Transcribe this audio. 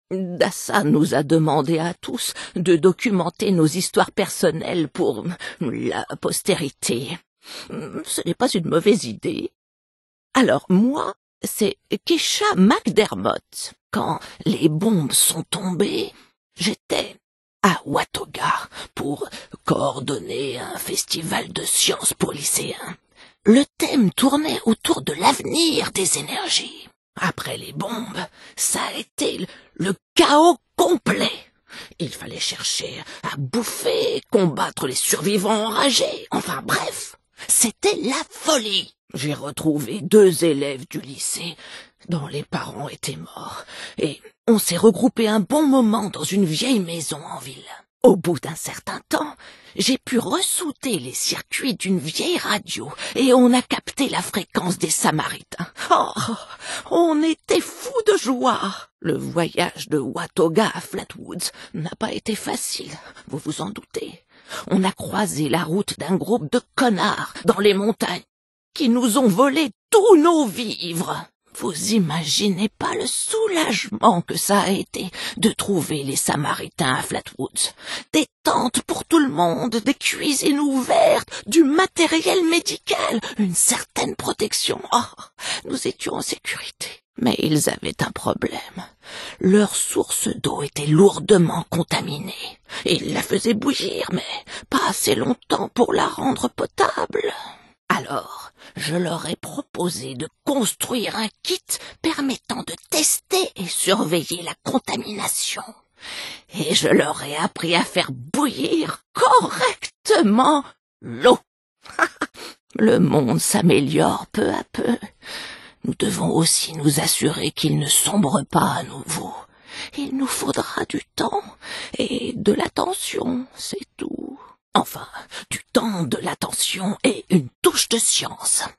Dassa nous a demandé à tous de documenter nos histoires personnelles pour la postérité. Ce n'est pas une mauvaise idée. Alors moi, c'est Keisha McDermott. Quand les bombes sont tombées, j'étais à Watoga pour coordonner un festival de sciences pour lycéens. Le thème tournait autour de l'avenir des énergies. Après les bombes, ça a été le chaos complet. Il fallait chercher à bouffer, combattre les survivants enragés. Enfin bref, c'était la folie. J'ai retrouvé 2 élèves du lycée dont les parents étaient morts et on s'est regroupé un bon moment dans une vieille maison en ville. Au bout d'un certain temps, j'ai pu ressouder les circuits d'une vieille radio et on a capté la fréquence des Samaritains. Oh, on était fous de joie. Le voyage de Watoga à Flatwoods n'a pas été facile, vous vous en doutez. On a croisé la route d'un groupe de connards dans les montagnes qui nous ont volé tous nos vivres. Vous imaginez pas le soulagement que ça a été de trouver les Samaritains à Flatwoods. Des tentes pour tout le monde, des cuisines ouvertes, du matériel médical, une certaine protection. Oh, nous étions en sécurité. Mais ils avaient un problème. Leur source d'eau était lourdement contaminée. Ils la faisaient bouillir, mais pas assez longtemps pour la rendre potable. Alors, je leur ai proposé de construire un kit permettant de tester et surveiller la contamination. Et je leur ai appris à faire bouillir correctement l'eau. Le monde s'améliore peu à peu. Nous devons aussi nous assurer qu'il ne sombre pas à nouveau. Il nous faudra du temps et de l'attention, c'est tout. Enfin, du temps, de l'attention et une touche de science.